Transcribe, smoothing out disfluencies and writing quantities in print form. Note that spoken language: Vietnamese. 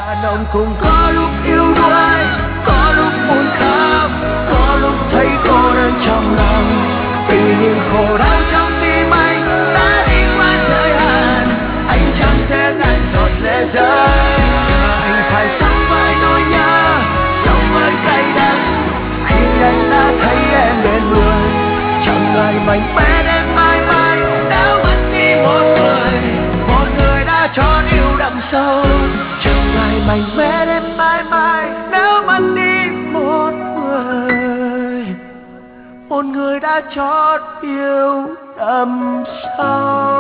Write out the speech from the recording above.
đàn ông cũng có lúc yêu đuối, có lúc buồn khóc, có lúc thấy cô đơn trong lòng, vì những khổ đau trong tim anh đã đi qua giới hạn. Anh chẳng thể ngăn giọt lệ rơi, anh phải sống với nỗi nhớ, sống với cay đắng khi anh đã thấy em bên người. Chẳng ngại mạnh mẽ đến mãi mãi nếu mất đi một người đã chót yêu đậm sâu. Chẳng ngại mạnh mẽ đến mãi mãi nếu mất đi một người đã chót yêu đậm sâu.